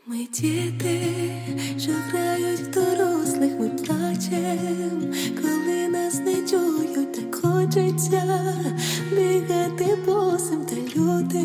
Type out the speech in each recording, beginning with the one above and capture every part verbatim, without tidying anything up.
Ми діти, що грають в дорослих, ми плачем, коли нас не чують, так хочеться бігати босим та люди.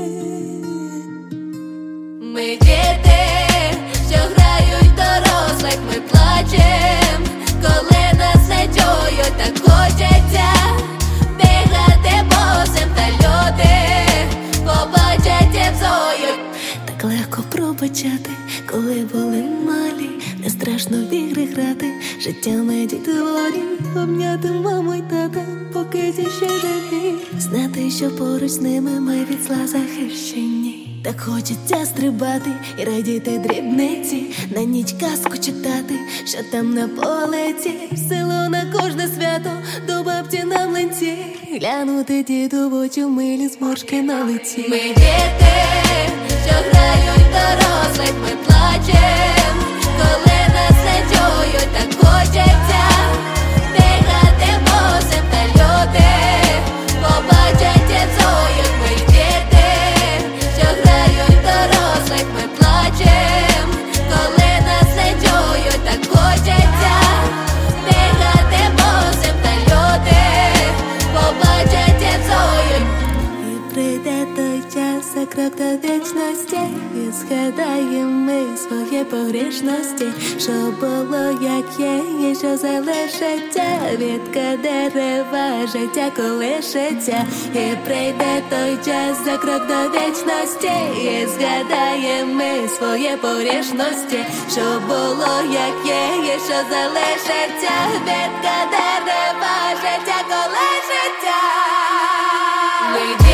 Ми діти, що грають в дорослих, ми плачем, коли нас не чують, так хочеться бігати босим та люди побачать і взоють. Так легко пробачати, коли були малі, не страшно в ігри грати, життями дітворі, обняти маму й тата, поки ті ще живі, знати, що поруч з ними ми від зла захищені. Так хочеться стрибати і радіти дрібниці, на ніч казку читати, що там на полиці, в село на кожне свято, до бабці на млинці, глянути діду в очі, милі зморшки на лиці. Ми діти, що грають в дорослих, ми плачем, коли нас не чують, так хочеться бігати босим та люди побачать і взоють. Ми діти, що грають в дорослих, ми плачем, коли нас не чують, так хочеться бігати босим та люди побачать і взоють. І прийде той час, за крок до вічності, і згадаємо ми свої погрішності, що було, як є, і що залишиться, відка дерева життя колишиться. І прийде той час, за крок до вічності, і згадаємо ми свої погрішності, що було, як є, і що залишиться, відка дерева життя колишиться. Ми